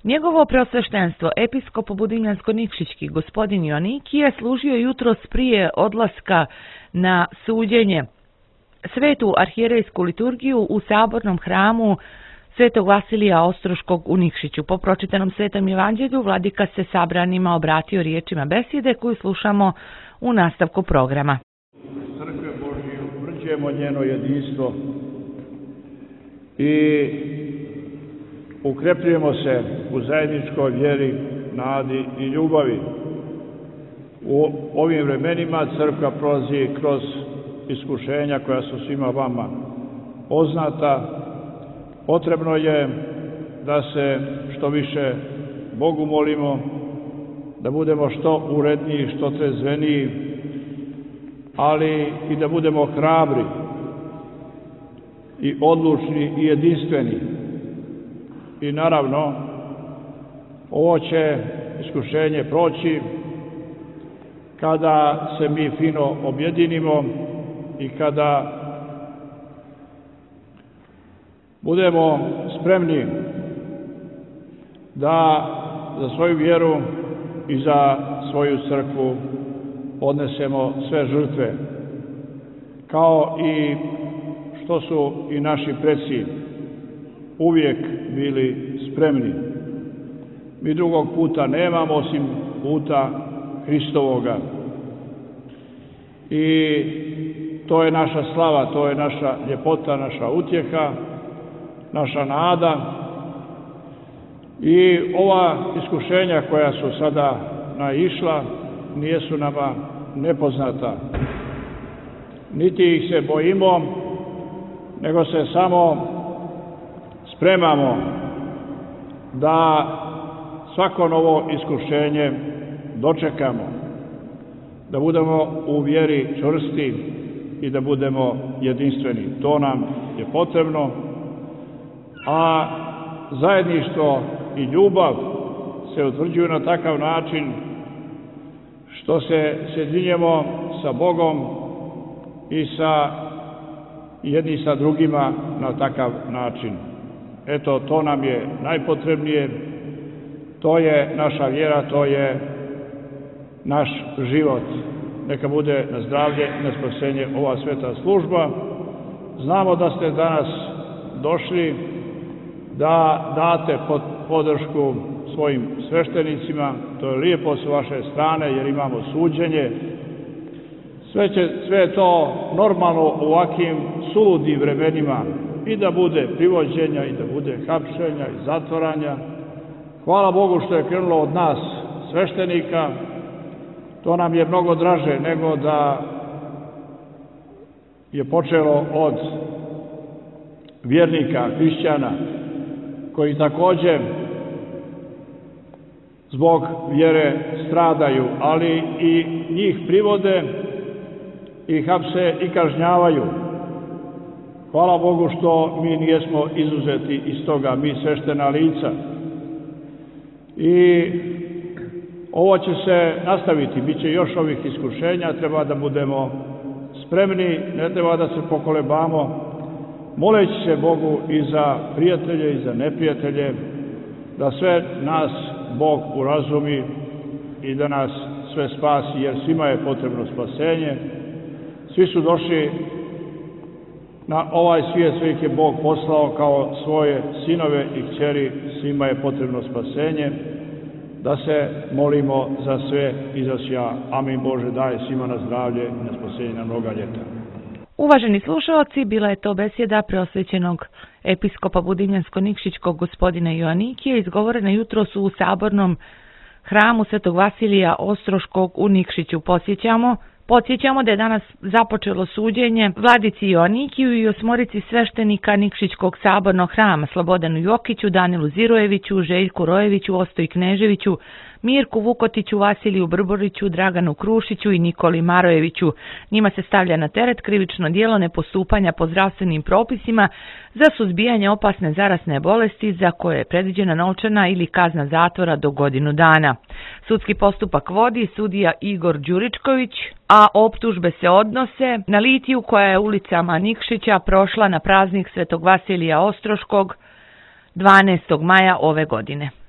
Njegovo preosveštenstvo, episkop Budimljansko-Nikšićki, gospodin Joanikije, služio jutros prije odlaska na suđenje svetu arhijerejsku liturgiju u sabornom hramu Svetog Vasilija Ostroškog u Nikšiću. Po pročitanom Svetom evanđelju vladika se sabranima obratio riječima besjede koju slušamo u nastavku programa. Crkve Božje utvrđujemo njeno jedinstvo i ukrepljujemo se u zajedničkoj vjeri, nadi i ljubavi. U ovim vremenima crkva prolazi kroz iskušenja koja su svima vama poznata. Potrebno je da se što više Bogu molimo, da budemo što uredniji, što trezveniji, ali i da budemo hrabri i odlučni i jedinstveni. I naravno, ovo će iskušenje proći kada se mi fino objedinimo i kada budemo spremni da za svoju vjeru i za svoju crkvu podnesemo sve žrtve, kao i što su i naši preci uvijek bili spremni. Mi drugog puta nemamo osim puta Hristovoga. I to je naša slava, to je naša ljepota, naša utjeha, naša nada. I ova iskušenja koja su sada naišla nisu nama nepoznata. Niti ih se bojimo, nego se samo spremamo da svako novo iskušenje dočekamo, da budemo u vjeri čvrsti i da budemo jedinstveni. To nam je potrebno, a zajedništvo i ljubav se utvrđuju na takav način što se sjedinjemo sa Bogom i sa jedni sa drugima na takav način. Eto, to nam je najpotrebnije, to je naša vjera, to je naš život. Neka bude na zdravlje, na spasenje ova sveta služba. Znamo da ste danas došli da date podršku svojim sveštenicima, to je lijepo s vaše strane jer imamo suđenje. Sve je to normalno u ovakvim suludim vremenima, i da bude privođenja, i da bude hapšenja i zatvaranja. Hvala Bogu što je krenulo od nas sveštenika, to nam je mnogo draže nego da je počelo od vjernika, hrišćana, koji također zbog vjere stradaju, ali i njih privode i hapse i kažnjavaju. Hvala Bogu što mi nijesmo izuzeti iz toga, mi sveštena lica. I ovo će se nastaviti, bit će još ovih iskušenja, treba da budemo spremni, ne treba da se pokolebamo, moleći se Bogu i za prijatelje i za neprijatelje, da sve nas Bog urazumi i da nas sve spasi, jer svima je potrebno spasenje. Svi su došli na ovaj svijet, sve ih je Bog poslao kao svoje sinove i kćeri, svima je potrebno spasenje. Da se molimo za sve i za sja. Amin. Bože, daj svima na zdravlje i na spasenje na mnoga ljeta. Uvaženi slušalci, bila je to besjeda preosvećenog episkopa Budimljansko-Nikšićkog gospodina Joanikije, izgovorena jutros u sabornom hramu Svetog Vasilija Ostroškog u Nikšiću. Podsjećamo da je danas započelo suđenje vladici Joanikiju i 8 sveštenika Nikšićkog sabornog hrama: Slobodanu Jokiću, Danilu Zirojeviću, Željku Rojeviću, Ostoji Kneževiću, Mirku Vukotiću, Vasiliju Brboriću, Draganu Krušiću i Nikoli Marojeviću. Njima se stavlja na teret krivično djelo nepostupanja po zdravstvenim propisima za suzbijanje opasne zarazne bolesti za koje je predviđena novčana ili kazna zatvora do 1 godinu dana. Sudski postupak vodi sudija Igor Đuričković, a optužbe se odnose na litiju koja je ulicama Nikšića prošla na praznik Svetog Vasilija Ostroškog 12. maja ove godine.